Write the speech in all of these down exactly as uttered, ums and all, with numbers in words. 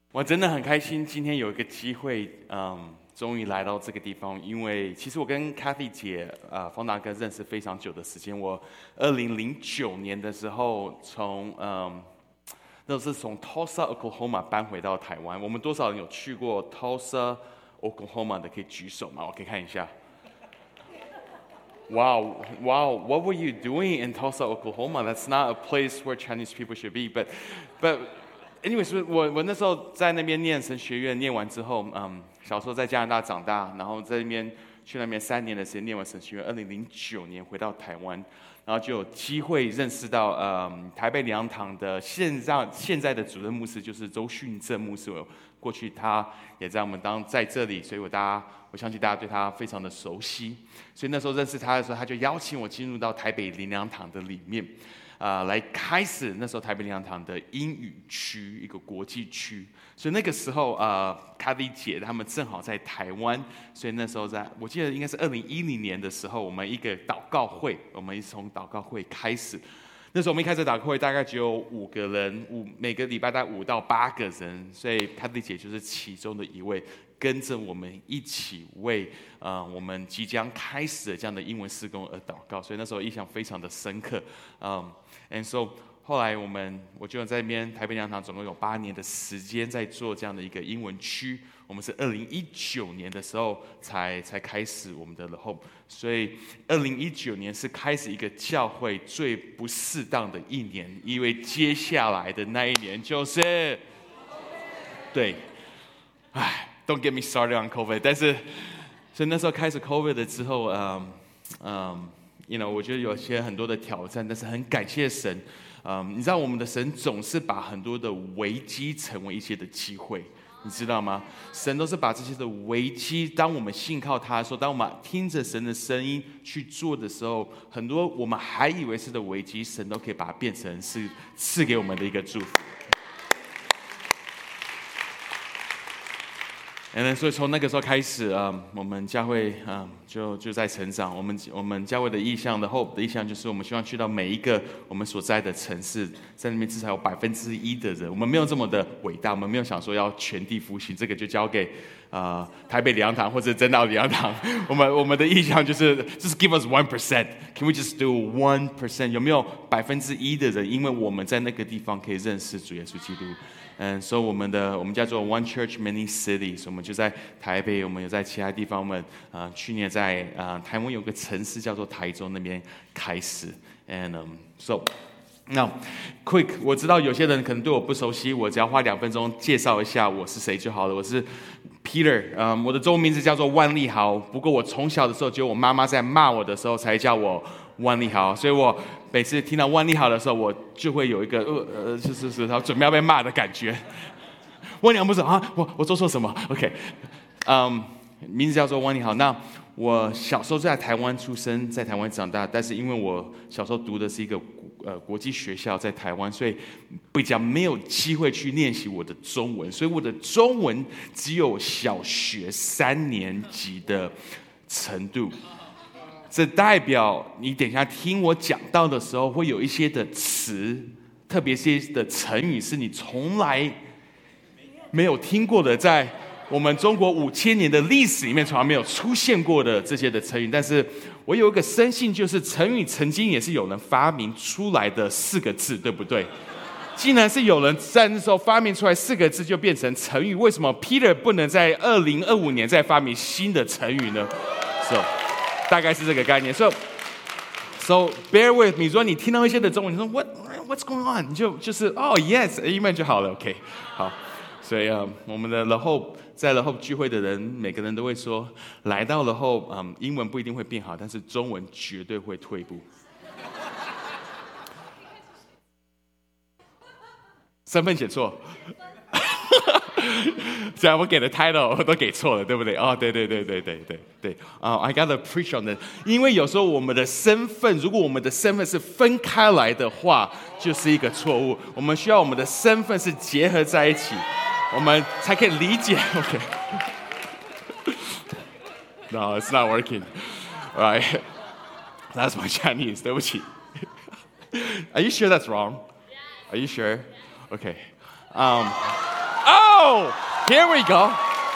我真的很开心，今天有一个机会，嗯，终于来到这个地方。因为其实我跟 Kathy 姐、呃，方达哥认识非常久的时间。我二零零九年的时候从，嗯，那是从 Tulsa、Oklahoma 搬回到台湾。我们多少人有去过 Tulsa、Oklahoma 的？可以举手吗？我可以看一下。Wow, wow! What were you doing in Tulsa, Oklahoma? That's not a place where Chinese people should be. But, but, anyways, 我我那时候在那边念神学院，念完之后，嗯，小时候在加拿大长大，然后在那边去那边三年的时间念完神学院。二零零九年回到台湾，然后就有机会认识到，嗯，台北灵粮堂的现在现在的主任牧师就是周训正牧师。过去他也在我们当在这里，所以我大家我相信大家对他非常的熟悉。所以那时候认识他的时候，他就邀请我进入到台北灵粮堂的里面，啊、呃，来开始那时候台北灵粮堂的英语区，一个国际区。所以那个时候，呃，卡迪姐他们正好在台湾，所以那时候在我记得应该是二零一零年的时候，我们一个祷告会，我们从祷告会开始。那时候我们一开始祷告会大概只有五个人，五每个礼拜大概五到八个人，所以卡蒂姐就是其中的一位，跟着我们一起为呃我们即将开始的这样的英文事工而祷告，所以那时候印象非常的深刻。嗯 ，and so 后来我们我就在那边台北灵粮堂总共有八年的时间在做这样的一个英文区。我们是二零一九年的时候才才开始我们的 The Hope， 所以二零一九年是开始一个教会最不适当的一年，因为接下来的那一年就是对，唉 ，Don't get me started on COVID， 但是所以那时候开始 COVID 了之后，嗯嗯 ，you know， 我觉得有些很多的挑战，但是很感谢神，嗯，你知道我们的神总是把很多的危机成为一些的机会。你知道吗？神都是把这些的危机，当我们信靠他的时候，当我们听着神的声音去做的时候，很多我们还以为是的危机，神都可以把它变成是赐给我们的一个祝福。嗯，所以从那个时候开始，嗯，我们教会嗯就就在成长。我们我们教会的意向的 hope 的意向就是，我们希望去到每一个我们所在的城市，在那边至少有百分之一的人。我们没有这么的伟大，我们没有想说要全地复兴，这个就交给呃台北灵粮堂或者真道灵粮堂。我们我们的意向就是just give us one percent. Can we just do one percent？ 有没有百分之一的人，因为我们在那个地方可以认识主耶稣基督？嗯，所以我们的我们叫做 One Church Many Cities， 我们就在台北，我们有在其他地方。我们呃去年在呃台湾有个城市叫做台中那边开始。And um, so now quick， 我知道有些人可能对我不熟悉，我只要花两分钟介绍一下我是谁就好了。我是 Peter， 嗯，我的中文名字叫做万利豪。不过我从小的时候，只有我妈妈在骂我的时候才叫我万利豪，所以我每次听到万利豪的时候，我就会有一个呃呃，就是是，然后准备要被骂的感觉。万利豪不是啊，我我做错什么 ？OK， 嗯，名字叫做万利豪。那我小时候在台湾出生，在台湾长大，但是因为我小时候读的是一个呃国际学校，在台湾，所以比较没有机会去练习我的中文，所以我的中文只有小学三年级的程度。这代表你等一下听我讲到的时候，会有一些的词，特别是一些的成语，是你从来没有听过的，在我们中国五千年的历史里面从来没有出现过的这些的成语。但是我有一个深信，就是成语曾经也是有人发明出来的四个字，对不对？既然是有人在那时候发明出来四个字就变成成语，为什么 Peter 不能在二零二五年再发明新的成语呢？ So, 大概是这个概念。So, so bear with me。如果你听到一些的中文，你说 What What's going on？ 你就就是哦、oh, Yes Amen 就好了。OK， 好。所以啊、呃，我们的 The Hope 在 The Hope 聚会的人，每个人都会说，来到 The Hope， 嗯，英文不一定会变好，但是中文绝对会退步。身份写错。虽然我给的 title 我都给错了，对不对？哦，对对对对对对对。啊、uh, ，I gotta preach on that。因为有时候我们的身份，如果我们的身份是分开来的话，就是一个错误。我们需要我们的身份是结合在一起，我们才可以理解。OK。No, it's not working. All right. That's my Chinese. 对不起。Are you sure that's wrong? Are you sure? Okay. Um. Oh! go! Here we go!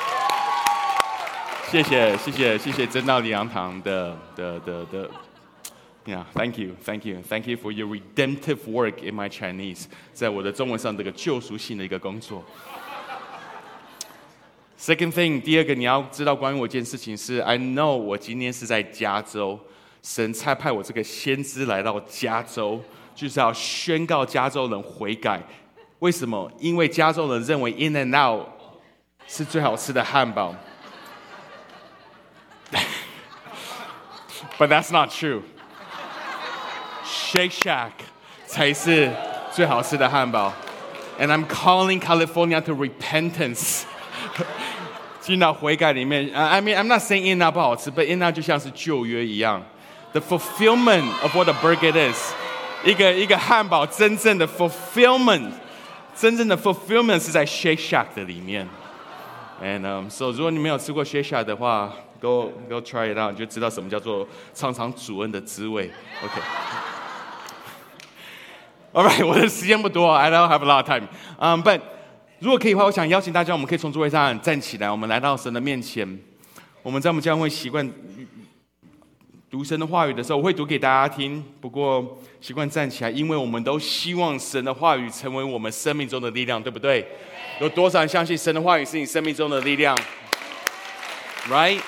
谢谢谢谢谢谢真道灵粮堂的的的的 ，Yeah, thank you, thank you, thank you for your redemptive work in my Chinese， 在我的中文上这个救赎性的一个工作。Second thing， 第二个你要知道关于我一件事情是 ，I know 我今天是在加州，神差派我这个先知来到加州，就是要宣告加州人悔改。为什么？因为加州人认为 In and Out 是最好吃的汉堡。But that's not true. Shake Shack 才是最好吃的汉堡。And I'm calling California to repentance. 进到悔改里面。I mean, I'm not saying In-N-Out 不好吃 but In-N-Out 就像是旧约一样。The fulfillment of what a burger is. 一个一个汉堡真正的 fulfillment， 真正的 fulfillment 是在 Shake Shack 的里面。And um, so 如果你没有吃过 Shake Shack 的话 ，Go Go try it out， 你就知道什么叫做尝尝主恩的滋味。OK。All right， 我的时间不多 ，I don't have a lot of time. Um, but 如果可以的话，我想邀请大家，我们可以从座位上站起来，我们来到神的面前。我们在我们教会习惯读神的话语的时候，我会读给大家听。不过习惯站起来，因为我们都希望神的话语成为我们生命中的力量，对不对？有多少人相信神的话语是你生命中的力量 ？Right？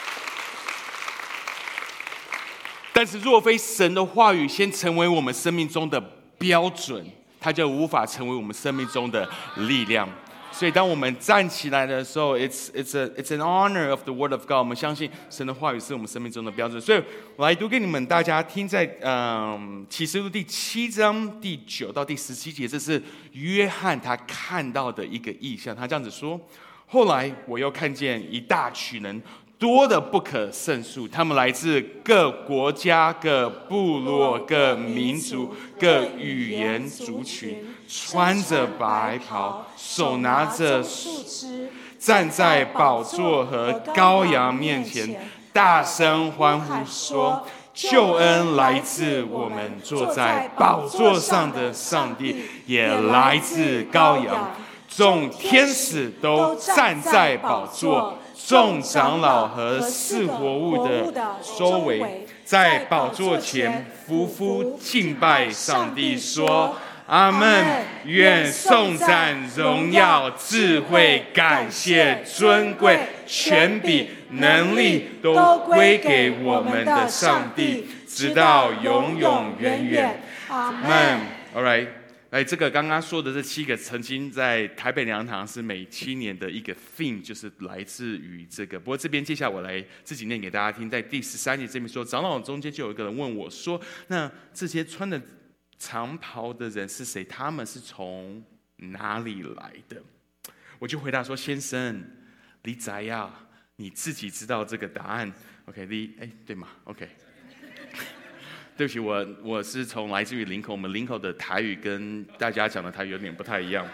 但是若非神的话语先成为我们生命中的标准，它就无法成为我们生命中的力量。所以，当我们站起来的时候 ，it's it's a it's an honor of the word of God。我们相信神的话语是我们生命中的标准。所以我来读给你们大家听在，在嗯启示录第七章第九到第十七节，这是约翰他看到的一个异象。他这样子说：后来我又看见一大群人，多得不可胜数，他们来自各国家、各部落、各民族、各语言族群，穿着白袍，手拿着树枝，站在宝座和羔羊面前，大声欢呼说：救恩来自我们坐在宝座上的上帝，也来自羔羊。众天使都站在宝座，众长老和四活物的周围，在宝座前匍匐敬拜上帝，说：阿们！愿颂赞、荣耀、智慧、感谢、尊贵、权柄、能力都归给我们的上帝，直到永永远远。阿们。All right。哎，这个刚刚说的这七个，曾经在台北粮堂是每七年的一个 theme， 就是来自于这个。不过这边接下来我来自己念给大家听，在第十三节这边说，长老中间就有一个人问我说：“那这些穿的长袍的人是谁？他们是从哪里来的？”我就回答说：“先生，你知呀，你自己知道这个答案。”OK， 你哎对吗 ？OK。对不起，我我是从来自于林口，我们林口的台语跟大家讲的台语有点不太一样。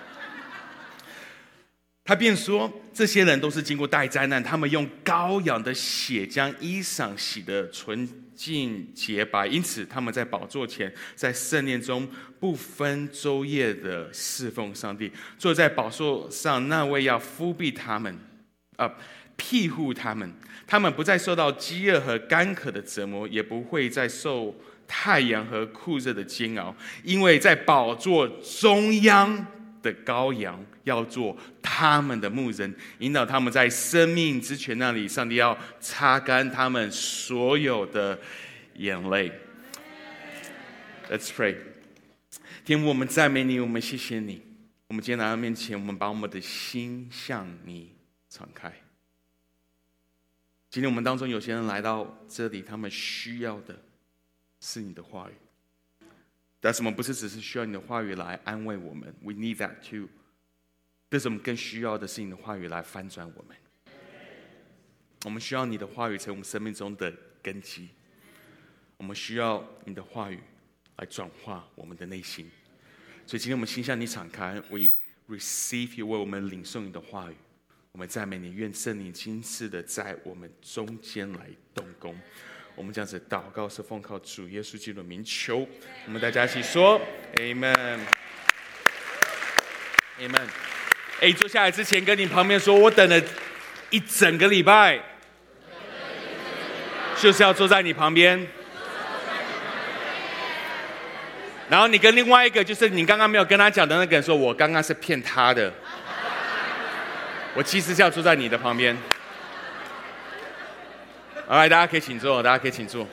他便说，这些人都是经过大灾难，他们用羔羊的血将衣裳洗得纯净洁白，因此他们在宝座前，在圣殿中不分昼夜的侍奉上帝。坐在宝座上那位要覆庇他们，啊，庇护他们。他们不再受到饥饿和干渴的折磨，也不会再受太阳和酷热的煎熬，因为在宝座中央的羔羊要做他们的牧人，引导他们在生命之泉那里。上帝要擦干他们所有的眼泪。Let's pray。 天父，我们赞美你，我们谢谢你。我们今天来到面前，我们把我们的心向你敞开。今天我们当中有些人来到这里，他们需要的是你的话语，但是我们不是只是需要你的话语来安慰我们 ，We need that too。但是我们更需要的是你的话语来翻转我们。我们需要你的话语成为我们生命中的根基，我们需要你的话语来转化我们的内心。所以今天我们心向你敞开 ，We receive you， 为我们领受你的话语。我们赞美你，愿圣灵亲自的在我们中间来动工。我们这样子祷告是奉靠主耶稣基督的名求。我们大家一起说 Amen， Amen。 哎，坐下来之前跟你旁边说，我等了一整个礼拜，就是要坐在你旁边。然后你跟另外一个，就是你刚刚没有跟他讲的那个人说，我刚刚是骗他的，我其实是要坐在你的旁边。好，来，大家可以请坐，大家可以请坐。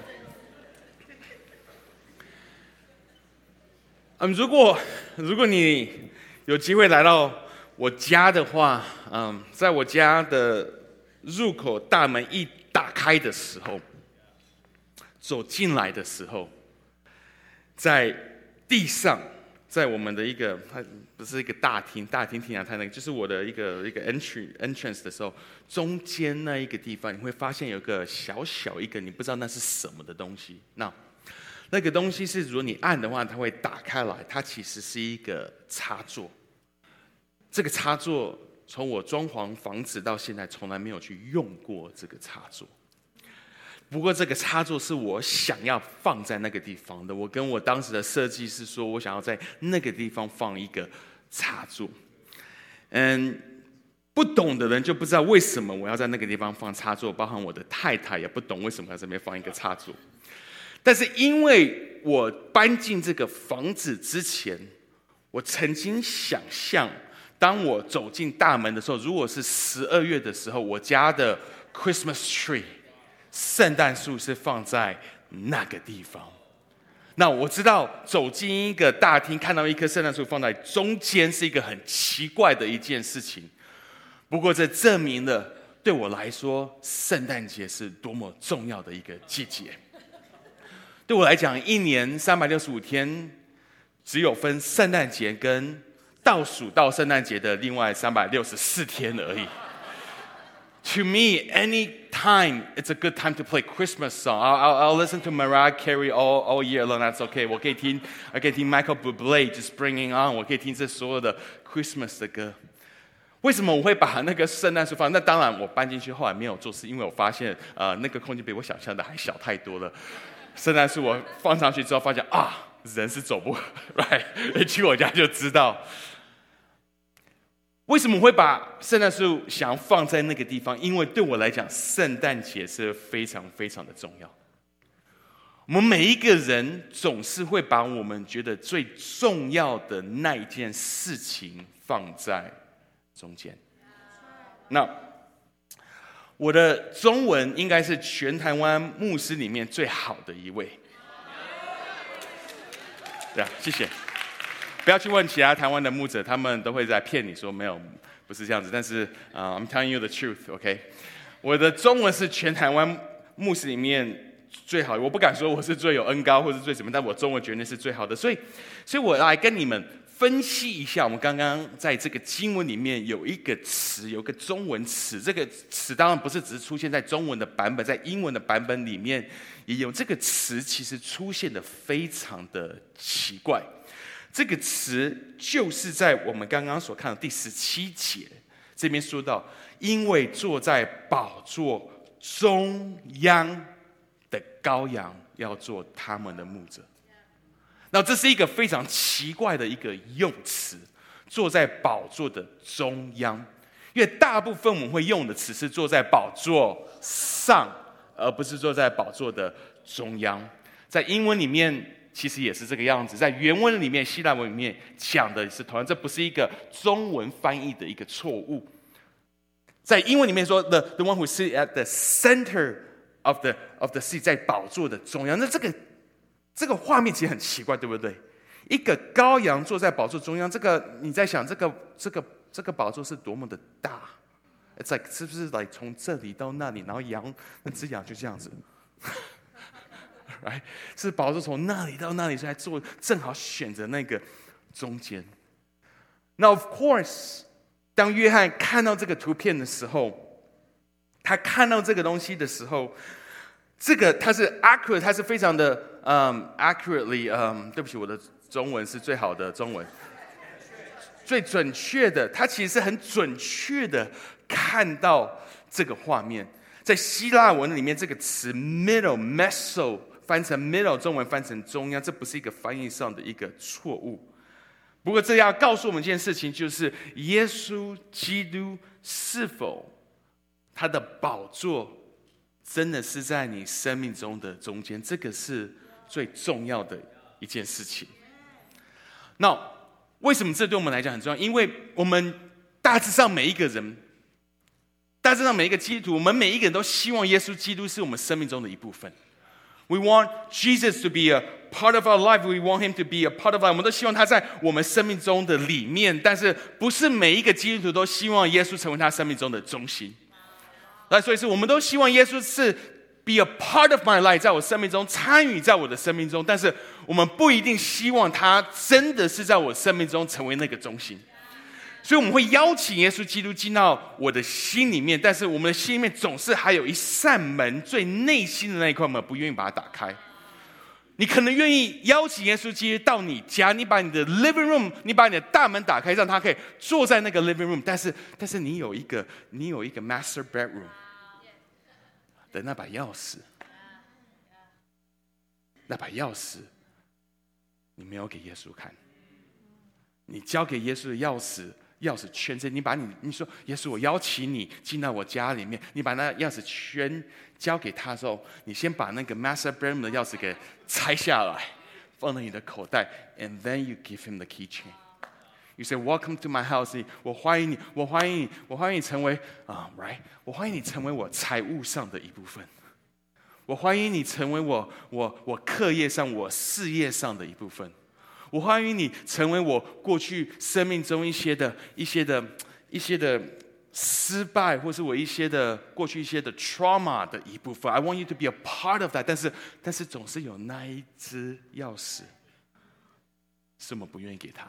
嗯，如果如果你有机会来到我家的话，嗯，在我家的入口大门一打开的时候，走进来的时候，在地上，在我们的一个，它不是一个大厅，大厅听起来太那个，就是我的一个一个 entry entrance 的时候，中间那一个地方，你会发现有个小小一个，你不知道那是什么的东西。那那个东西是，如果你按的话，它会打开来，它其实是一个插座。这个插座从我装潢房子到现在，从来没有去用过这个插座。不过这个插座是我想要放在那个地方的，我跟我当时的设计师说，我想要在那个地方放一个插座。嗯，不懂的人就不知道为什么我要在那个地方放插座，包含我的太太也不懂为什么要在这边放一个插座。但是因为我搬进这个房子之前，我曾经想象，当我走进大门的时候，如果是十二月的时候，我家的 Christmas tree 圣诞树是放在那个地方。那我知道走进一个大厅，看到一棵圣诞树放在中间是一个很奇怪的一件事情。不过这证明了对我来说，圣诞节是多么重要的一个季节。对我来讲，一年三百六十五天，只有分圣诞节跟倒数到圣诞节的另外三百六十四天而已。To me, any time it's a good time to play Christmas song. I'll, I'll, I'll listen to Mariah Carey all all year long. That's okay. 我可以听，我可以听 Michael Bublé just bringing on. 我可以听这所有的 Christmas 的歌。为什么我会把那个圣诞树放？那当然，我搬进去后来没有做事，因为我发现，呃，那个空间比我想象的还小太多了。圣诞树我放上去之后，发现啊，人是走不 right， 去我家就知道。为什么我会把圣诞树想要放在那个地方？因为对我来讲，圣诞节是非常非常的重要。我们每一个人总是会把我们觉得最重要的那一件事情放在中间。那我的中文应该是全台湾牧师里面最好的一位。对啊，谢谢。不要去问其他台湾的牧者，他们都会在骗你说没有，不是这样子。但是啊、uh, ，I'm telling you the truth, OK？ 我的中文是全台湾牧师里面最好的，我不敢说我是最有恩高或是最什么，但我中文绝对是最好的。所以，所以我来跟你们分析一下，我们刚刚在这个经文里面有一个词，有一个中文词，这个词当然不是只是出现在中文的版本，在英文的版本里面也有这个词，其实出现的非常的奇怪。这个词就是在我们刚刚所看的第十七节这边说到，因为坐在宝座中央的羔羊要做他们的牧者。那这是一个非常奇怪的一个用词，坐在宝座的中央，因为大部分我们会用的词是坐在宝座上，而不是坐在宝座的中央。在英文里面其实也是这个样子，在原文里面，希腊文里面讲的是同样，这不是一个中文翻译的一个错误。在英文里面说 ，the the one who sits at the center of the of the seat， 在宝座的中央。那这个这个画面其实很奇怪，对不对？一个羔羊坐在宝座中央，这个你在想，这个这个这个宝座是多么的大 ？It's like 是不是来从这里到那里，然后羊那只羊就这样子。Right? 是宝座从那里到那里，所以坐正好选择那个中间。那 of course， 当约翰看到这个图片的时候，他看到这个东西的时候，这个它是 accurate， 它是非常的嗯、um, accurately， 嗯、um, ，对不起，我的中文是最好的中文，最准确的，它其实是很准确的看到这个画面。在希腊文里面，这个词 middle meso。翻成 middle， 中文翻成中央，这不是一个翻译上的一个错误。 不过这要告诉我们一件事情，就是耶稣基督是否他的宝座真的是在你生命中的中间，这个是最重要的一件事情。那为什么这对我们来讲很重要？因为我们大致上每一个人，大致上每一个基督徒，我们每一个人都希望耶稣基督是我们生命中的一部分。We want Jesus to be a part of our life. We want him to be a part of our life. 我们都希望他在我们生命中的里面，但是不是每一个基督徒都希望耶稣成为他生命中的中心。那所以是我们都希望耶稣是 be a part of my life， 在我生命中参与在我的生命中，但是我们不一定希望他真的是在我生命中成为那个中心。所以我们会邀请耶稣基督进到我的心里面，但是我们的心里面总是还有一扇门，最内心的那一块门不愿意把它打开。你可能愿意邀请耶稣基督到你家，你把你的 living room， 你把你的大门打开，让他可以坐在那个 living room， 但是但是你有一个你有一个 master bedroom 的那把钥匙，那把钥匙你没有给耶稣看，你交给耶稣的钥匙。钥匙圈这，你把你你说耶稣，我邀请你进到我家里面，你把那钥匙圈交给他的时候，你先把那个 master bedroom 的钥匙给拆下来，放在你的口袋 ，and then you give him the keychain. You say, "Welcome to my house." 我欢迎你，我欢迎你，我欢迎你成为啊、uh, ，right？ 我欢迎你成为我财务上的一部分，我欢迎你成为我我我课业上、我事业上的一部分。我欢迎你成为我过去生命中一些的、一些的、一些的失败，或是我一些的过去一些的 trauma 的一部分。I want you to be a part of that。但是，但是总是有那一只钥匙，是我们不愿意给他。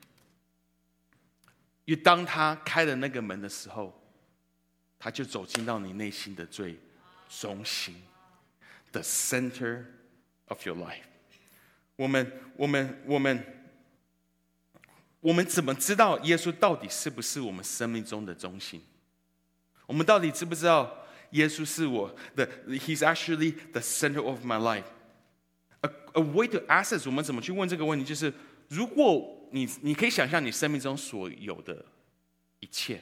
因为当他开了那个门的时候，他就走进到你内心的最中心 ，the center of your life。我们我们我们我们怎么知道耶稣到底是不是我们生命中的中心？我们到底知不知道耶稣是我的 ？He's actually the center of my life. A, a way to ask us， 我们怎么去问这个问题？就是如果你你可以想象你生命中所有的一切，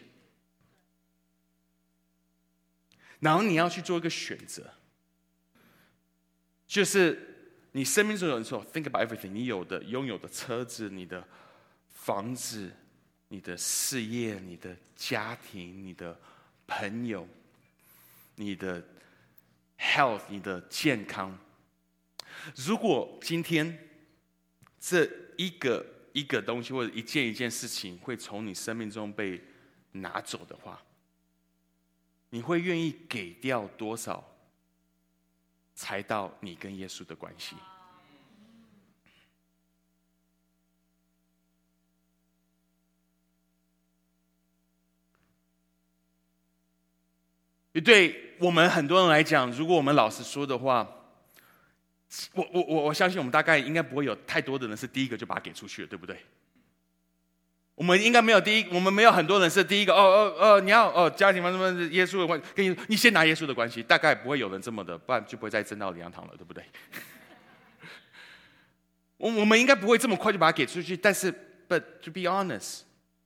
然后你要去做一个选择，就是。你生命中有人说 ，think about everything， 你有的、拥有的车子、你的房子、你的事业、你的家庭、你的朋友、你的 health、你的健康。如果今天这一个一个东西或者一件一件事情会从你生命中被拿走的话，你会愿意给掉多少？才到你跟耶稣的关系。对我们很多人来讲，如果我们老实说的话，我我我我相信我们大概应该不会有太多的人是第一个就把它给出去了，对不对？我们应该没有第一，我们没有很多人是第一个哦哦哦，你要哦家庭嘛什么耶稣的关，跟耶稣，你先拿耶稣的关系，大概不会有人这么的，不然就不会再争到灵粮堂了，对不对？我我们应该不会这么快就把它给出去，但是 ，but to be honest,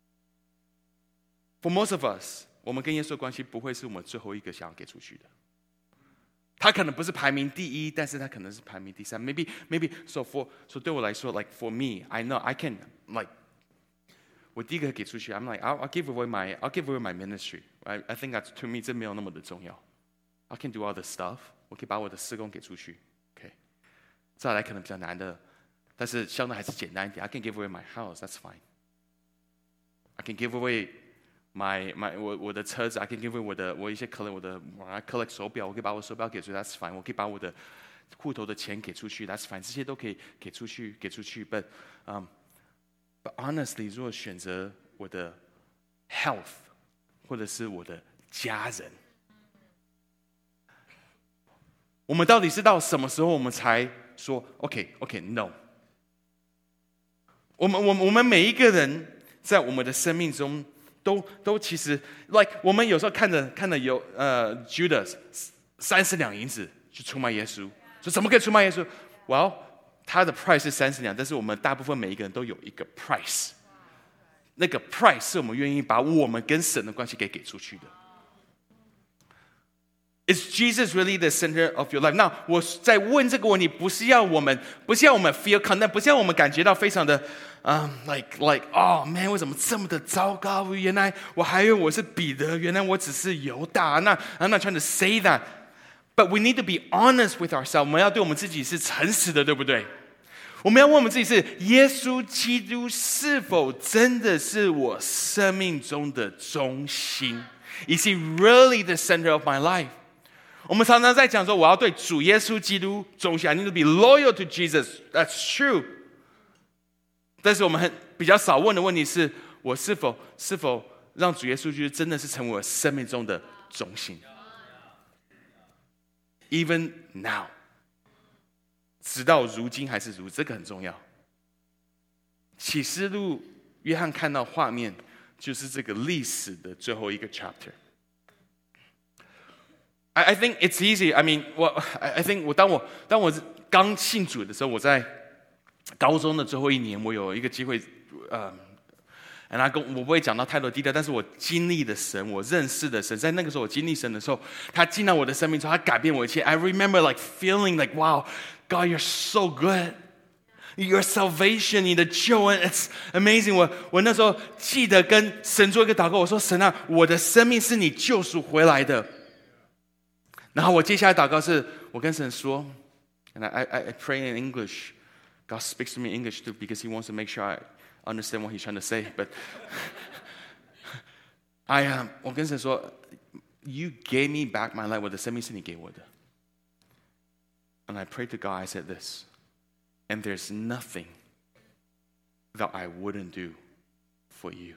for most of us， 我们跟耶稣的关系不会是我们最后一个想要给出去的。他可能不是排名第一，但是他可能是排名第三。Maybe maybe so for so 对我来说 ，like for me, I know I can like。我第一个给出去 ，I'm like I'll, I'll give away my I'll give away my ministry. I I think that to me 这没有那么的重要。I can do all the stuff. 我可以把我的事工给出去。OK， 再来可能比较难的，但是相对还是简单一点。I can give away my house. That's fine. I can give away my my 我我的车子。I can give away 我的我一些 collect 我的我 I collect 手表，我可以把我手表给出去。That's fine. 我可以把我的户头的钱给出去。That's fine. 这些都可以给出去给出去。But um. But honestly， 如果选择我的 health， 或者是我的家人，我们到底是到什么时候我们才说 OK OK No？ 我们我们我们每一个人在我们的生命中都都其实 like 我们有时候看着看着有呃 Judas 三十两银子去出卖耶稣，说怎么可以出卖耶稣 ？Well， 他的 price 是三十两，但是我们大部分每一个人都有一个 price， 那个 price 是我们愿意把我们跟神的关系给给出去的。Is Jesus really the center of your life? 那我在问这个问题，不是要我们，不是要我们 feel condemned， 不是要我们感觉到非常的，嗯、um, ，like like oh man， 为什么这么的糟糕？原来我还以为我是彼得，原来我只是犹大。那 I'm not trying to say that, but we need to be honest with ourselves。我们要对我们自己是诚实的，对不对？我们要问我们自己是：耶稣基督是否真的是我生命中的中心 ？Is he really the center of my life？我们常常在讲说，我要对主耶稣基督忠心 ，I need to be loyal to Jesus. That's true. 但是我们很比较少问的问题是，我是否是否让主耶稣基督真的是成为我生命中的中心 ？Even now， 直到如今还是如此，这个很重要。启示录，约翰看到画面，就是这个历史的最后一个 chapter。I, I think it's easy. I mean, 我 I think 我当我当我刚信主的时候，我在高中的最后一年，我有一个机会，呃，然后跟我不会讲到太多地带，但是我经历的神，我认识的神，在那个时候我经历神的时候，他进到我的生命中，他改变我一切。I remember like feeling like, wow, God, you're so good. Your salvation, 你的救恩 ，it's amazing 我。我我那时候记得跟神做一个祷告，我说神啊，我的生命是你救赎回来的。然后我接下来祷告是，我跟神说 ，and I I I pray in English. God speaks to me in English too because He wants to make sure I understand what He's trying to say. But I am， 我跟神说 ，You gave me back my life. 我的生命是你给我的。And I prayed to God. I said this, and there's nothing that I wouldn't do for you.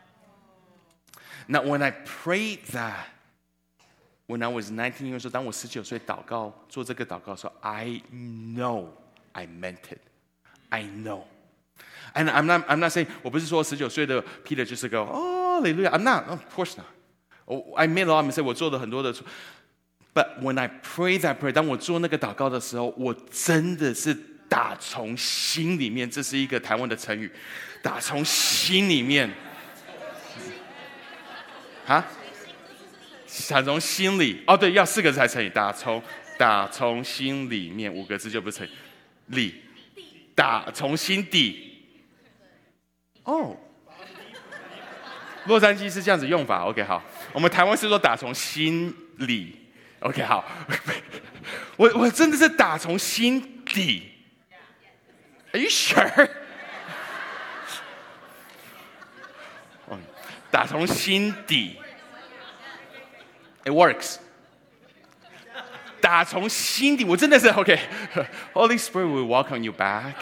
Now, when I prayed that.When I was nineteen years old， 当我十九岁祷告做这个祷告的时候 ，I know I meant it. I know. And I'm not I'm not saying 我不是说十九岁的 Peter 就是个哦，哈利路亚 I'm not. Of course not. I made a lot of mistakes. 我做了很多的错。But when I pray that prayer， 当我做那个祷告的时候，我真的是打从心里面，这是一个台湾的成语，打从心里面。啊？打从心里哦，对，要四个字才成语。打从打从心里面，五个字就不是成语。里打从心底。哦，洛杉矶是这样子用法。OK， 好，我们台湾是说打从心里。OK， 好，我我真的是打从心底。Are you sure？ 打从心底。It works. 打从心底，我真的是 OK。Holy Spirit will welcome you back.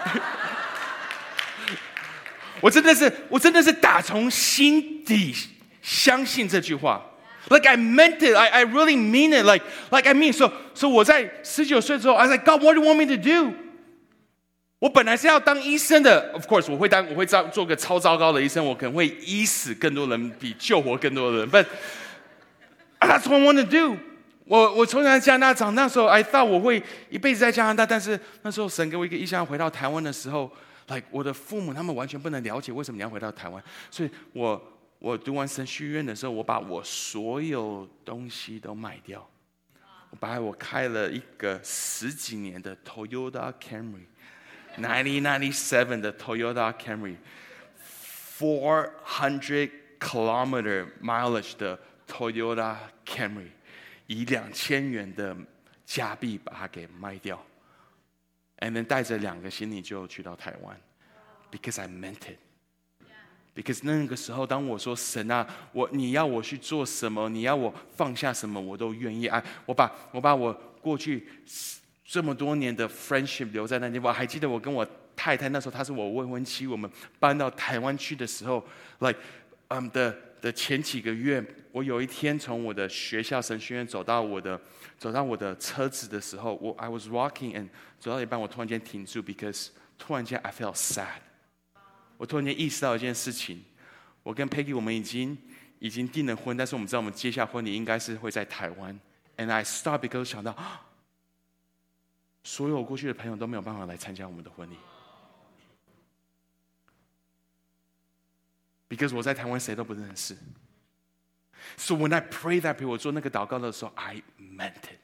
我真的是，我真的是打从心底相信这句话。Like I meant it. I I really mean it. Like like I mean. So so 我在十九岁之后 ，I was like God, what do you want me to do? 我本来是要当医生的 ，Of course， 我会当我会做个超糟糕的医生，我可能会医死更多人，比救活更多人。But that's what I want to do. 我我从小在加拿大长大的时候 ，I thought 我会一辈子在加拿大，但是那时候神给我一个意向，回到台湾的时候 ，like 我的父母他们完全不能了解为什么你要回到台湾，所以我我读完神学院的时候，我把我所有东西都卖掉，我把我开了一个十几年的 Toyota Camry。nineteen ninety-seven 的 Toyota Camry，four hundred kilometer mileage 的 Toyota Camry， 以两千元的加币把它给卖掉 ，and then 带着两个行李就去到台湾 ，because I meant it。because 那个时候，当我说神啊，我你要我去做什么，你要我放下什么，我都愿意。哎，我把我把我过去这么多年的 friendship 留在那地方。还记得我跟我太太那时候，她是我未婚妻，我们搬到台湾去的时候 ，like， 嗯、um, 的的前几个月，我有一天从我的学校神学院走到我的走到我的车子的时候，我 I was walking and 走到一半，我突然间停住 ，because 突然间 I felt sad。我突然间意识到一件事情，我跟 Peggy 我们已经已经订了婚，但是我们知道我们接下婚礼应该是会在台湾。And I stopped because 想到。 所有过去的朋友都没有办法来参加我们的婚礼。Because 我在台湾谁都不认识。So when I pray that prayer， 我做那个祷告的时候 ，I meant it。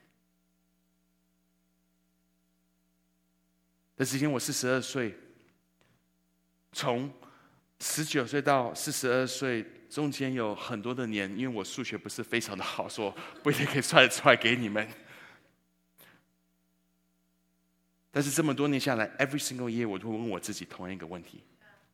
但是今天我四十二岁，从十九岁到四十二岁，中间有很多的年，因为我数学不是非常的好，说不一定可以算得出来给你们。但是这么多年下来 ，every single year 我都会问我自己同样一个问题：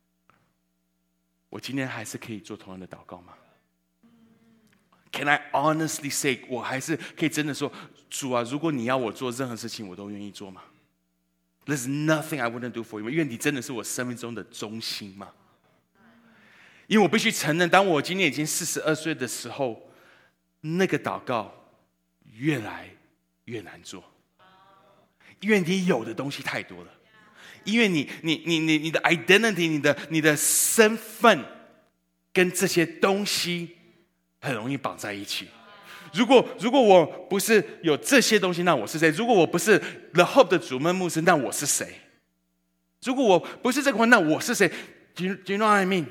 我今天还是可以做同样的祷告吗 ？Can I honestly say， 我还是可以真的说，主啊，如果你要我做任何事情，我都愿意做吗？ There's nothing I wouldn't do for you， 因为你真的是我生命中的中心嘛。因为我必须承认，当我今年已经四十二岁的时候，那个祷告越来越难做，因为你有的东西太多了，因为你你你你你的 identity， 你的你的身份跟这些东西很容易绑在一起。如果如果我不是有这些东西，那我是谁？如果我不是 The Hope 的主任牧师，那我是谁？如果我不是这个话，那我是谁 ？Do you, do you know what I mean？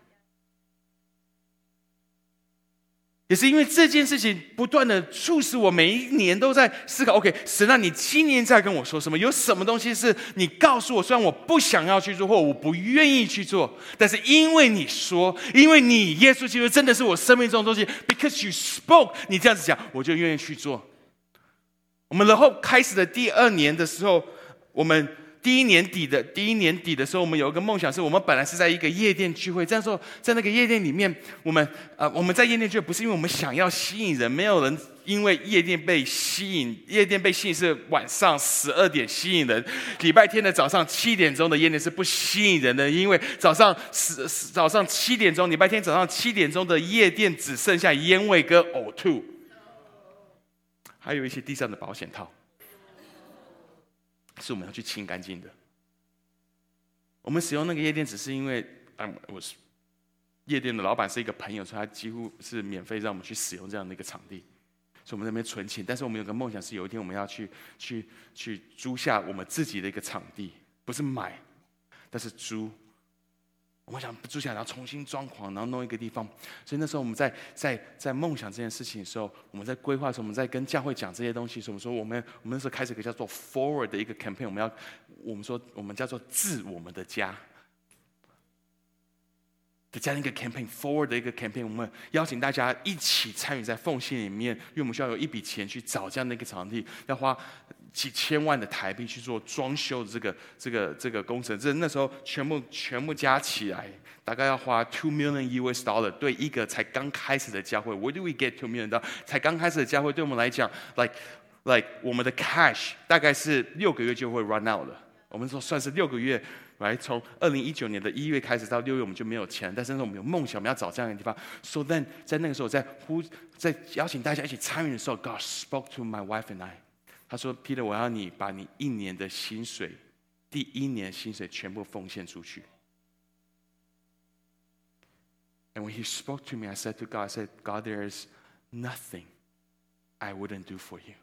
也是因为这件事情不断的促使我每一年都在思考 OK， 神啊，你今年在跟我说什么？有什么东西是你告诉我，虽然我不想要去做，或我不愿意去做，但是因为你说，因为你耶稣基督真的是我生命中的东西 ，because you spoke， 你这样子讲，我就愿意去做。我们然后开始的第二年的时候，我们第一年底的第一年底的时候，我们有一个梦想，是我们本来是在一个夜店聚会。这样说，在那个夜店里面，我们呃我们在夜店聚会，不是因为我们想要吸引人，没有人因为夜店被吸引，夜店被吸引是晚上十二点吸引人，礼拜天的早上七点钟的夜店是不吸引人的，因为早上十早上七点钟，礼拜天早上七点钟的夜店只剩下烟味跟呕吐，还有一些地上的保险套。是我们要去清干净的。我们使用那个夜店，只是因为，嗯，我是夜店的老板是一个朋友，所以他几乎是免费让我们去使用这样的一个场地，所以我们在那边存钱。但是我们有个梦想，是有一天我们要去去去租下我们自己的一个场地，不是买，但是租。我们想租下来，然后重新装潢，然后弄一个地方。所以那时候我们在在在梦想这件事情的时候，我们在规划的时候，我们在跟教会讲这些东西的时候，我们说我们我们那时候开始一个叫做 Forward 的一个 campaign， 我们要我们说我们叫做治我们的家的这样一个 campaign Forward 的一个 campaign， 我们邀请大家一起参与在奉献里面，因为我们需要有一笔钱去找这样的一个场地，要花几千万的台币去做装修的这个这个这个工程，这那时候全部全部加起来，大概要花 two million U S dollar， 对一个才刚开始的教会 ，Where do we get two million dollar？ 才刚开始的教会，对我们来讲 ，like like 我们的 cash 大概是六个月就会 run out 了。我们说算是六个月，来从二零一九年的一月开始到六月，我们就没有钱，但是我们有梦想，我们要找这样的地方。So then， 在那个时候，在呼在邀请大家一起参与的时候 ，God spoke to my wife and I。他说 ：“Peter， 我要你把你一年的薪水，第一年的薪水全部奉献出去。” And when he spoke to me, I said to God, I said, God, there is nothing I wouldn't do for you.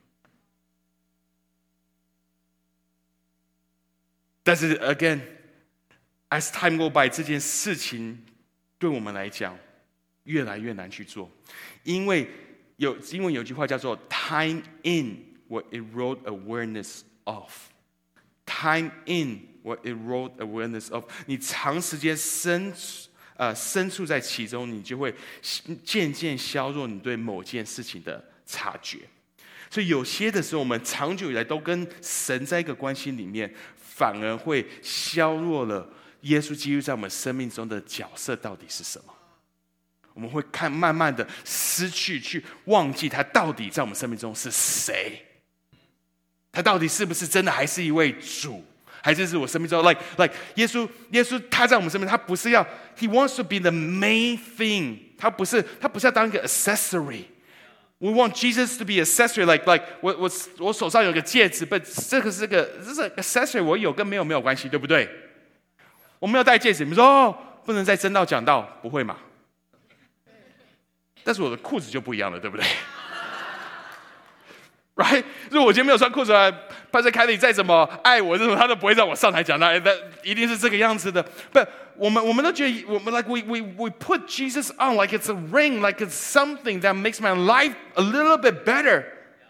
但是 again, as time go by， 这件事情对我们来讲越来越难去做，因为有因为有句话叫做 “time in”。What erode awareness of, time in what erode awareness of， 你长时间深呃深处在其中，你就会渐渐削弱你对某件事情的察觉。所以有些的时候，我们长久以来都跟神在一个关系里面，反而会削弱了耶稣基督在我们生命中的角色到底是什么。我们会看慢慢的失去，去忘记他到底在我们生命中是谁。他到底是不是真的还是一位主，还是是我生命中 like like 耶稣耶稣他在我们生命，他不是要 he wants to be the main thing， 他不是他不是要当一个 accessory。We want Jesus to be accessory like like 我我我手上有个戒指，但这个是个这是 accessory， 我有跟没有没有关系，对不对？我没有戴戒指，你们说哦不能再真道讲道，不会嘛？但是我的裤子就不一样了，对不对？ ，right？ 如果我今天没有穿裤子啊，拍摄凯莉再怎么爱我，这种他都不会让我上台讲，那那一定是这个样子的。不，我们我们都觉得，我们 like we we we put Jesus on like it's a ring, like it's something that makes my life a little bit better,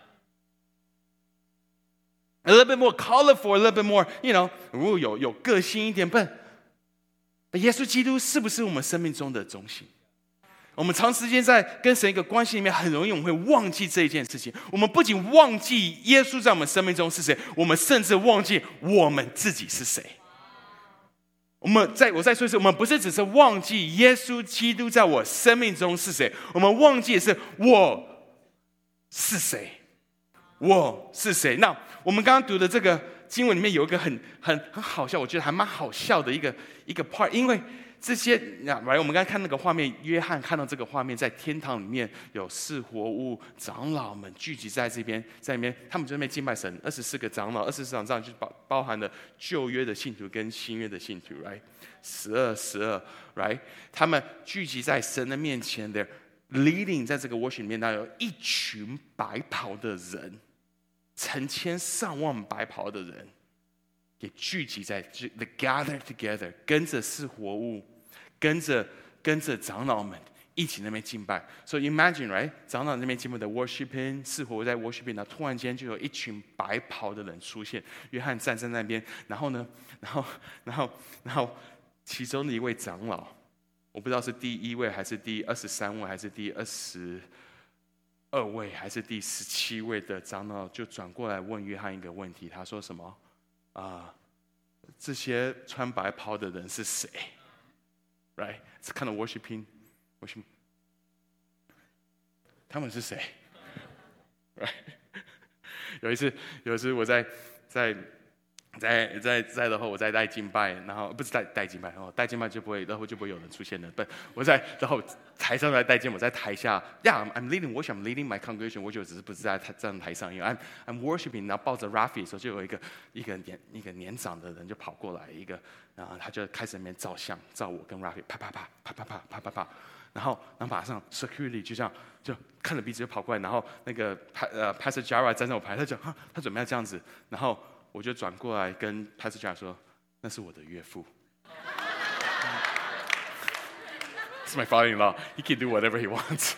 a little bit more colorful, a little bit more, you know， 如果有有个性一点。不，耶稣基督是不是我们生命中的中心？我们长时间在跟神一个关系里面，很容易我们会忘记这一件事情。我们不仅忘记耶稣在我们生命中是谁，我们甚至忘记我们自己是谁。我们再我再说一次，我们不是只是忘记耶稣基督在我生命中是谁，我们忘记的是我是谁，我是谁。那我们刚刚读的这个经文里面有一个很很很好笑，我觉得还蛮好笑的一个一个 part， 因为这些，来，我们刚才看那个画面，约翰看到这个画面，在天堂里面有四活物长老们聚集在这边，在那边，他们在那边敬拜神。二十四个长老，二十四长老就包包含了旧约的信徒跟新约的信徒 ，right？ 十二十二 ，right？ 他们聚集在神的面前的 leading， 在这个 worship 里面，那有一群白袍的人，成千上万白袍的人，也聚集在 the gather together， 跟着四活物。跟着跟着长老们一起那边敬拜。So imagine, right？ 长老那边敬拜的 worshiping， 四活在 worshiping， 然后突然间就有一群白袍的人出现，约翰站在那边，然后呢，然后然后然后其中的一位长老，我不知道是第一位还是第二十三位，还是第二十二位，还是第十七位的长老，就转过来问约翰一个问题，他说什么啊、呃？这些穿白袍的人是谁？ Right, it's kind of worshiping, worshiping. 他们是谁 ？Right. 有一次，有一次我在在在在在的话，我在带敬拜，然后不是带带敬拜，然后带敬拜就不会，然后就不会有人出现了。不，我在然后台上来带敬，我在台下 ，Yeah, I'm leading worship, I'm leading my congregation. 我就只是不是在站台上，因为 I'm I'm worshiping， 然后抱着 Rafi 的时候，就有一个一个年一个年长的人就跑过来，一个，然后他就开始那边照相，照我跟 Rafi， 啪啪啪啪啪啪啪啪啪，然后然后马上 security 就这样就看着鼻子就跑过来，然后那个呃 Pastor Jara 站在我旁边，他就他准备要这样子，然后。我就转过来跟 Pastor Jara 说：“那是我的岳父。” It's my father-in-law. He can do whatever he wants.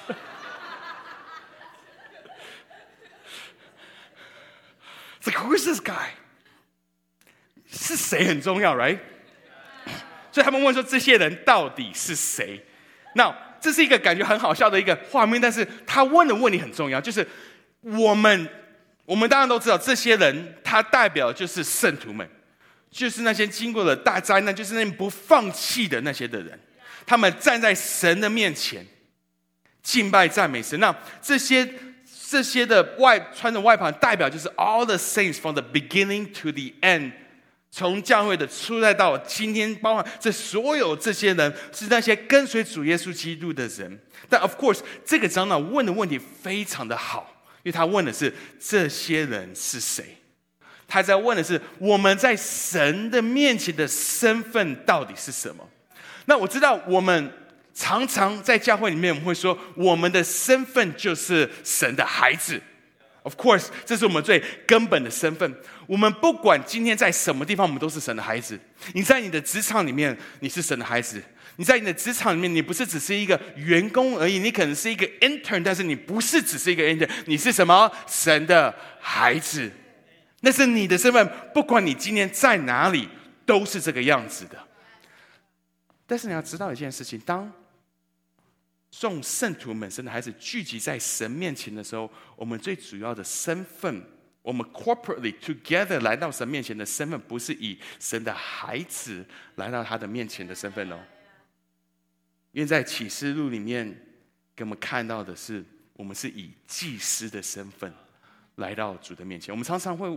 It's like, who is this guy? 是谁很重要 ，right？ 所以他们问说这些人到底是谁？那这是一个感觉很好笑的一个画面，但是他问的问题很重要，就是我们。我们当然都知道，这些人他代表就是圣徒们，就是那些经过了大灾难，就是那些不放弃的那些的人，他们站在神的面前敬拜赞美神。那这些这些的外穿着外袍，代表就是 all the saints from the beginning to the end， 从教会的初代到今天，包含这所有这些人，是那些跟随主耶稣基督的人。但 of course， 这个长老问的问题非常的好。因为他问的是这些人是谁，他在问的是我们在神的面前的身份到底是什么。那我知道我们常常在教会里面我们会说我们的身份就是神的孩子， Of course， 这是我们最根本的身份。我们不管今天在什么地方，我们都是神的孩子。你在你的职场里面，你是神的孩子。你在你的职场里面，你不是只是一个员工而已，你可能是一个 intern， 但是你不是只是一个 intern， 你是什么？神的孩子。那是你的身份，不管你今天在哪里，都是这个样子的。但是你要知道一件事情，当众圣徒们、神的孩子聚集在神面前的时候，我们最主要的身份，我们 corporately together 来到神面前的身份，不是以神的孩子来到他的面前的身份哦。因为在启示录里面给我们看到的是，我们是以祭司的身份来到主的面前。我们常常会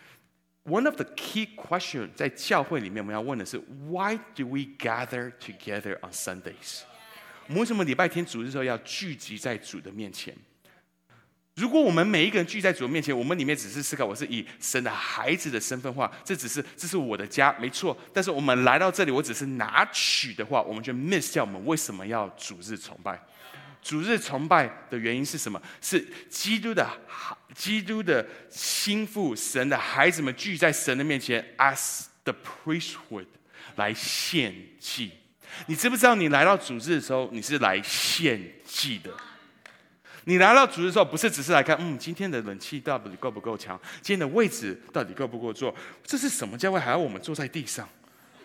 one of the key questions 在教会里面我们要问的是 Why do we gather together on Sundays？ 我们为什么礼拜天主日的时候要聚集在主的面前？ 如果我们每一个人聚在主面前，我们里面只是思考我是以神的孩子的身份话，这只是这是我的家，没错。但是我们来到这里，我只是拿取的话，我们就 miss 掉我们为什么要主日崇拜。主日崇拜的原因是什么？是基督的基督的心腹，神的孩子们聚在神的面前 ，as the priesthood 来献祭。你知不知道，你来到主日的时候，你是来献祭的？你来到主日的时候，不是只是来看，嗯，今天的冷气到底够不够强？今天的位置到底够不够坐？这是什么教会还要我们坐在地上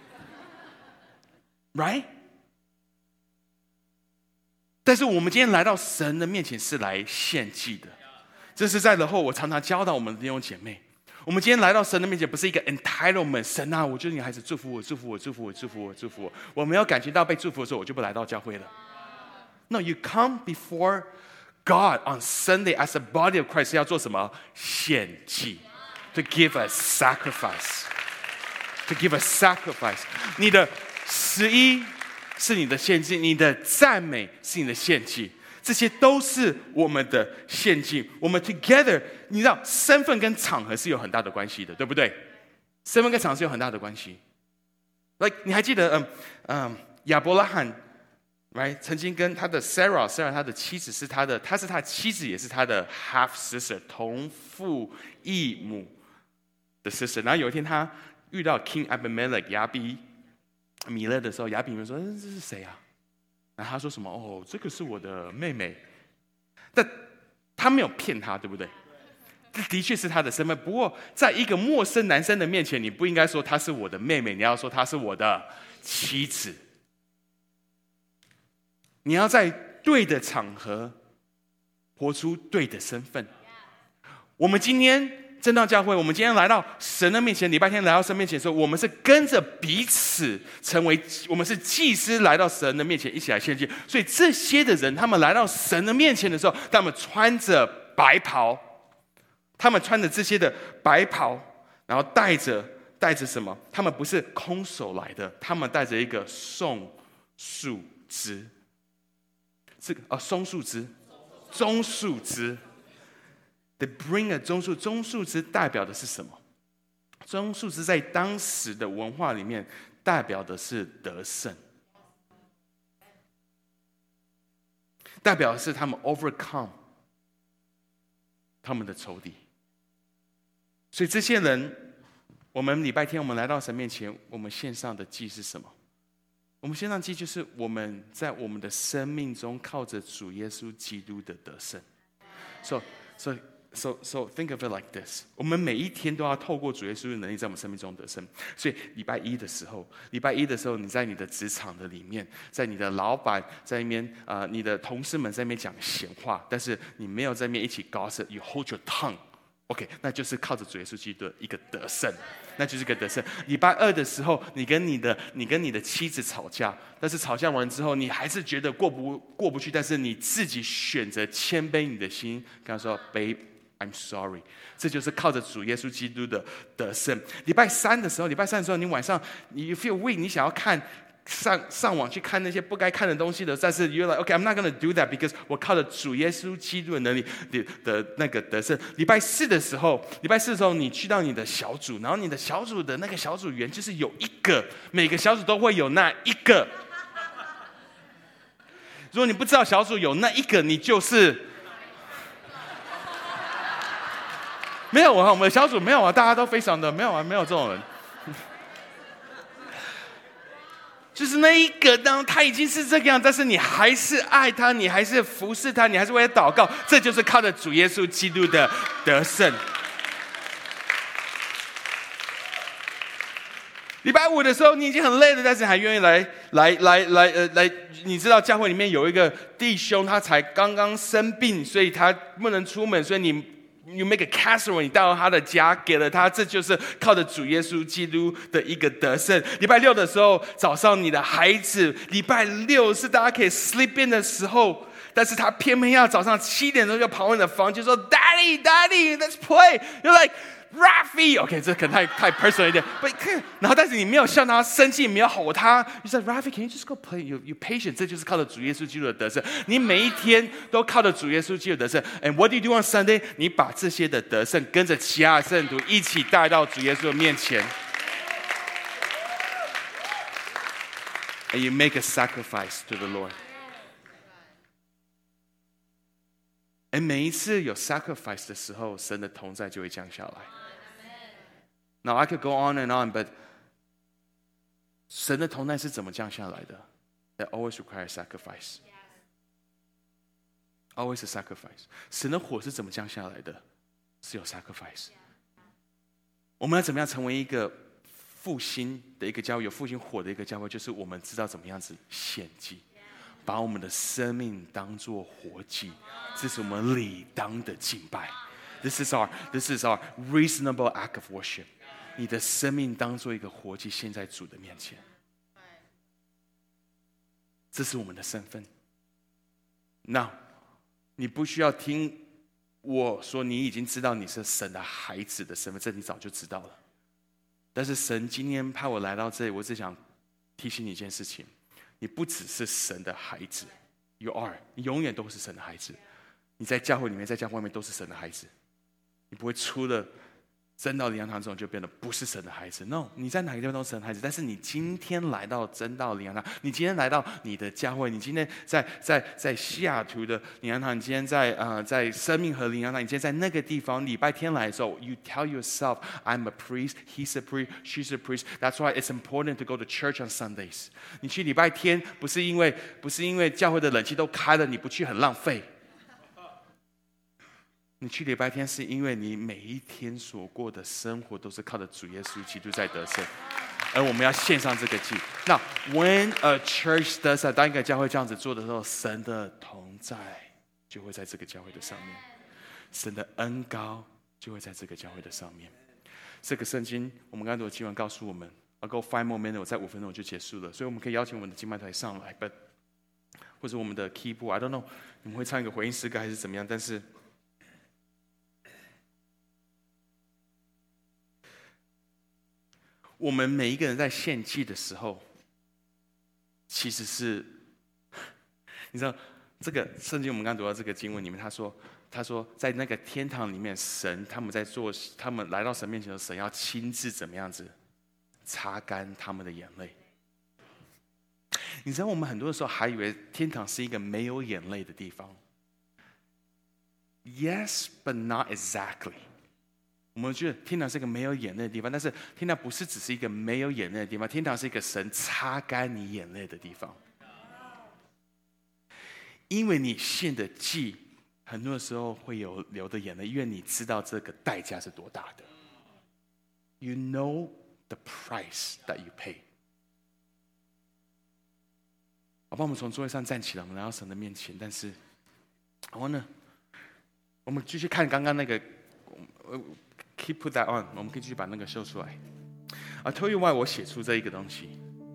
？Right？ 但是我们今天来到神的面前是来献祭的，这是在日后我常常教导我们的弟兄姐妹。我们今天来到神的面前，不是一个 entitlement， 神啊，我觉得你还是祝福我，祝福我，祝福我，祝福我，祝福我。我没有感觉到被祝福的时候，我就不来到教会了。No, you come before God on Sunday as a body of Christ 要做什么？献祭 ，to give a sacrifice， to give a sacrifice。你的十一是你的献祭，你的赞美是你的献祭，这些都是我们的献祭。我们 together， 你知道身份跟场合是有很大的关系的，对不对？身份跟场合是有很大的关系。Like 你还记得，嗯嗯，亚伯拉罕 ，right， 曾经跟他的 Sarah，Sarah 他的妻子是他的，他是他的妻子，也是他的 half sister， 同父异母的 sister。然后有一天他遇到 King Abimelech 亚比米勒的时候，亚比米勒说：“这是谁啊？”然后他说什么？哦，这个是我的妹妹。但他没有骗他，对不对？这的确是他的身份。不过，在一个陌生男生的面前，你不应该说她是我的妹妹，你要说她是我的妻子。你要在对的场合活出对的身份。我们今天正道教会，我们今天来到神的面前，礼拜天来到神面前的时候，我们是跟着彼此成为，我们是祭司来到神的面前一起来献祭。所以这些的人，他们来到神的面前的时候，他们穿着白袍，他们穿着这些的白袍，然后带着带着什么？他们不是空手来的，他们带着一个松树枝，这个啊松树枝，棕树枝。They bring a 棕树，棕树枝代表的是什么？棕树枝在当时的文化里面代表的是得胜，代表的是他们 overcome 他们的仇敌。所以这些人，我们礼拜天我们来到神面前，我们献上的祭是什么？我们献上祭就是我们在我们的生命中靠着主耶稣基督的得胜。So, so So, so think of it like this. 我们每一天都要透过主耶稣的能力，在我们生命中得胜。所以礼拜一的时候，礼拜一的时候，你在你的职场的里面，在你的老板在那边啊、呃，你的同事们在那边讲闲话，但是你没有在那边一起 gossip，you hold your tongue。OK， 那就是靠着主耶稣基督的一个得胜，那就是个得胜。礼拜二的时候，你跟你的你跟你的妻子吵架，但是吵架完之后，你还是觉得过不过不去，但是你自己选择谦卑你的心，跟他说 ，Babe。I'm sorry， 这就是靠着主耶稣基督的得胜。礼拜三的时候，礼拜三的时候，你晚上你 feel weak， 你想要看上上网去看那些不该看的东西的，但是 you're like OK，I'm not gonna do that because 我靠着主耶稣基督的能力的的那个得胜。礼拜四的时候，礼拜四的时候，你去到你的小组，然后你的小组的那个小组员就是有一个，每个小组都会有那一个。如果你不知道小组有那一个，你就是。没有啊，我们的小组没有啊，大家都非常的没有啊，没有这种人。就是那一个，当他已经是这个样，但是你还是爱他，你还是服侍他，你还是为他祷告，这就是靠着主耶稣基督的得胜。礼拜五的时候，你已经很累了，但是还愿意来来来来呃来，你知道教会里面有一个弟兄，他才刚刚生病，所以他不能出门，所以你。You make a casserole， 你带到他的家，给了他，这就是靠着主耶稣基督的一个得胜。礼拜六的时候，早上你的孩子，礼拜六是大家可以 sleep in 的时候，但是他偏偏要早上七点钟就跑回你的房间说 ，Daddy, Daddy, let's play。You're like Rafi，OK，、okay, 这可能太太 personal 一点。But 然后但是你没有向他生气，没有吼他，你说 Rafi，Can you just go play? You you patient？ 这就是靠着主耶稣基督的得胜。你每一天都靠着主耶稣基督的得胜。And what do you do on Sunday？ 你把这些的得胜跟着其他的圣徒一起带到主耶稣的面前。And you make a sacrifice to the Lord. And 每一次有 sacrifice 的时候，神的同在就会降下来。Now I could go on and on, but 神的同在是怎么降下来的？ That always requires sacrifice. Always a sacrifice. 神的火是怎么降下来的？是有 sacrifice. 我们要怎么样成为一个复兴的一个教会，有复兴火的一个教会，就是我们知道怎么样子献祭，把我们的生命当作活祭，这是我们理当的敬拜。This is our, this is our reasonable act of worship. 你的生命当作一个活祭，献在主的面前，这是我们的身份。Now， 你不需要听我说，你已经知道你是神的孩子的身份，这你早就知道了。但是神今天派我来到这里，我只想提醒你一件事情：你不只是神的孩子 ，You are， 你永远都是神的孩子。你在教会里面，在教会外面都是神的孩子。你不会出了真道灵粮堂之后就变得不是神的孩子。No， 你在哪个地方都是神的孩子。但是你今天来到真道灵粮堂，你今天来到你的教会，你今天在在在西雅图的灵粮堂，你今天在呃在生命和灵粮堂，你今天在那个地方，礼拜天来的时候 ，You tell yourself, I'm a priest, he's a priest, she's a priest. That's why it's important to go to church on Sundays. 你去礼拜天不是因为不是因为教会的冷气都开了，你不去很浪费。你去礼拜天是因为你每一天所过的生活都是靠着主耶稣基督在得胜，而我们要献上这个祭。那 when a church does that， 当一个教会这样子做的时候，神的同在就会在这个教会的上面，神的恩膏就会在这个教会的上面。这个圣经我们刚才的经文告诉我们 ，I'll go five more minutes， 我在五分钟我就结束了，所以我们可以邀请我们的敬拜团上来 ，but 或者我们的 keyboard，I don't know， 你们会唱一个回应诗歌还是怎么样？但是我们每一个人在献祭的时候，其实是，你知道这个圣经我们刚读到这个经文里面，他说，他说在那个天堂里面，神他们在做，他们来到神面前的时候，神要亲自怎么样子擦干他们的眼泪。你知道我们很多的时候还以为天堂是一个没有眼泪的地方。Yes, but not exactly. 我们觉得天堂是一个没有眼泪的地方，但是天堂不是只是一个没有眼泪的地方，天堂是一个神擦干你眼泪的地方。因为你献的祭，很多的时候会有流的眼泪，因为你知道这个代价是多大的。You know the price that you pay。好吧，我们从座位上站起来，我们来到神的面前。但是，然后呢，我们继续看刚刚那个。Keep put that on， 我们可以继续把那个秀出来。I told you why 我写出这一个东西。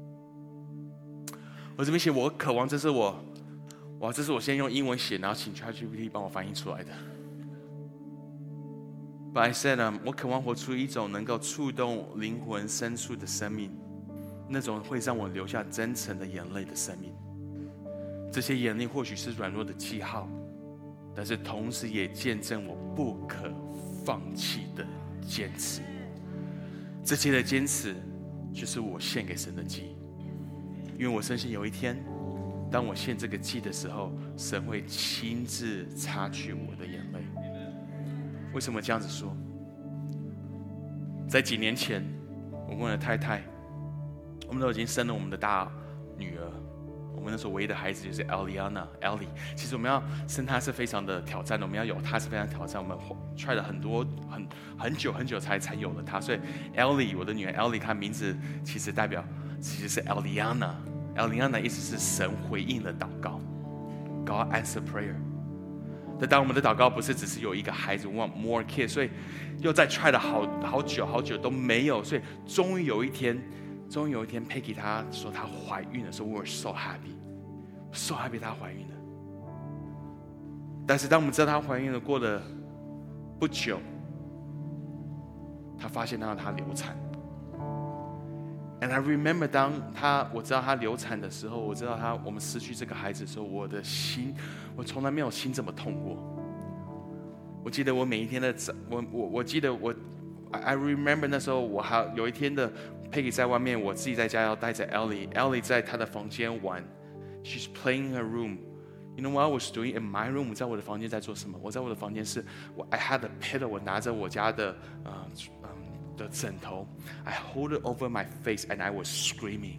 我这边写，我渴望，这是我，哇，这是我先用英文写，然后请 ChatGPT 帮我翻译出来的。But I said， um, 我渴望活出一种能够触动灵魂深处的生命，那种会让我留下真诚的眼泪的生命。这些眼泪或许是软弱的记号，但是同时也见证我不可放弃的坚持。这些的坚持就是我献给神的祭，因为我深信有一天，当我献这个祭的时候，神会亲自擦去我的眼泪。为什么这样子说？在几年前，我跟我的太太，我们都已经生了我们的大女儿。我们那时候唯一的孩子就是 Eliana Ellie。其实我们要生她是非常的挑战的，我们要有她是非常挑战。我们 try 了很多很很久很久才才有了她。所以 Ellie 我的女儿 Ellie， 她名字其实代表其实是 Eliana。Eliana 意思是神回应了祷告 ，God answer prayer。但当我们的祷告不是只是有一个孩子 ，want more kids， 所以又再 try 了好好久好久都没有，所以终于有一天。终于有一天 ，Peggy 她说她怀孕的时候 ，We were so happy，so happy 她怀孕了。但是当我们知道她怀孕了，过了不久， 他发现到他流产。And I remember 当他我知道他流产的时候，我知道他我们失去这个孩子的时候，我的心我从来没有心这么痛过。我记得我每一天的我我我记得我 I remember 那时候我还有一天的 Peggy 在外面，我自己在家要带着 Ellie，Ellie 在她的房间玩 ，She's playing in her room。You know what I was doing in my room？ 我在我的房间在做什么？我在我的房间是我 I had a pillow， 我拿着我家的呃嗯的枕头 ，I hold it over my face and I was screaming。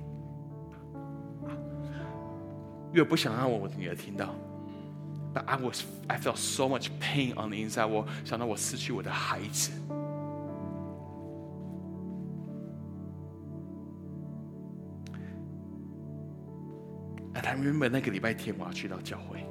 因为我不想让我的女儿听到。But I was, I felt so much pain on the inside. 我想到我失去我的孩子。And I remember 那个礼拜天我要去到教会，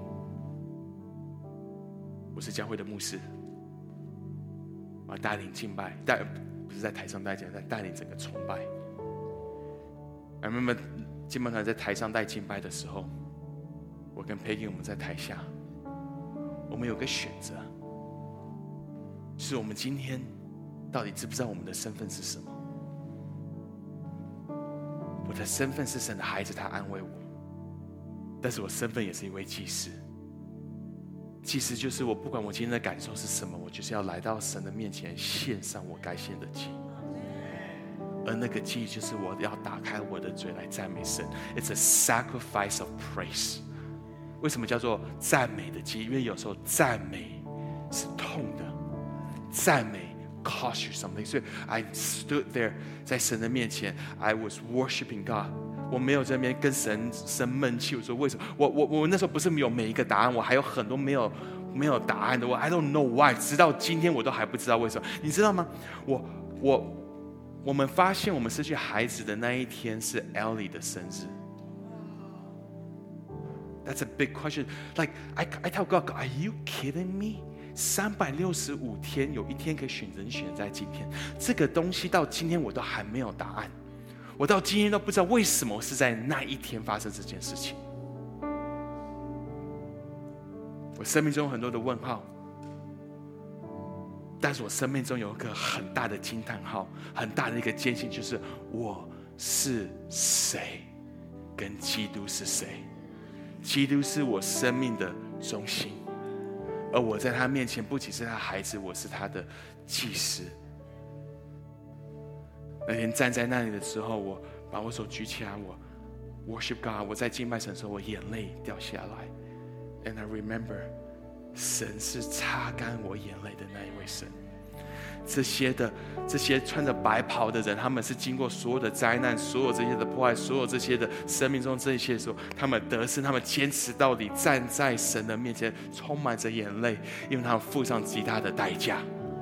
我是教会的牧师，我要带领敬拜，带不是在台上带敬拜，在带领整个崇拜。I remember 敬拜团在台上带敬拜的时候，我跟 Peggy 我们在台下。我们有个选择，是我们今天到底知不知道我们的身份是什么？我的身份是神的孩子，他安慰我，但是我身份也是一位祭司。祭司就是我不管我今天的感受是什么，我就是要来到神的面前献上我该献的祭，而那个祭就是我要打开我的嘴来赞美神。It's a sacrifice of praise。为什么叫做赞美的祭？因为有时候赞美是痛的，赞美 cost you something。所以 I stood there 在神的面前 ，I was worshiping God。我没有在那边跟神生闷气。我说为什么？我我我那时候不是没有每一个答案，我还有很多没有没有答案的。我 I don't know why， 直到今天我都还不知道为什么。你知道吗？我我我们发现我们失去孩子的那一天是 Ellie 的生日。That's a big question. Like I, I tell God, are you kidding me? 三百六十五天，有一天可以选人选在今天，这个东西到今天我都还没有答案，我到今天都不知道为什么是在那一天发生这件事情。我生命中有很多的问号，但是我生命中有一个很大的惊叹号，很大的一个坚信，就是我是谁，跟基督是谁。基督是我生命的中心，而我在他面前不仅是他孩子，我是他的祭司。那天站在那里的时候，我把我手举起来，我 worship God， 我在敬拜神的时候，我眼泪掉下来。And I remember， 神是擦干我眼泪的那一位神。这些的这些穿着白袍的人，他们是经过所有的灾难，所有这些的破坏，所有这些的生命中这些的时候，他们得胜，他们坚持到底，站在神的面前，充满着眼泪，因为他们付上极大的代价，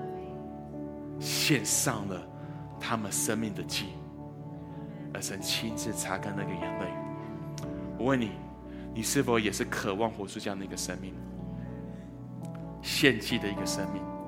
献上了他们生命的祭，而神亲自擦干那个眼泪。我问你，你是否也是渴望活出这样的一个生命，献祭的一个生命？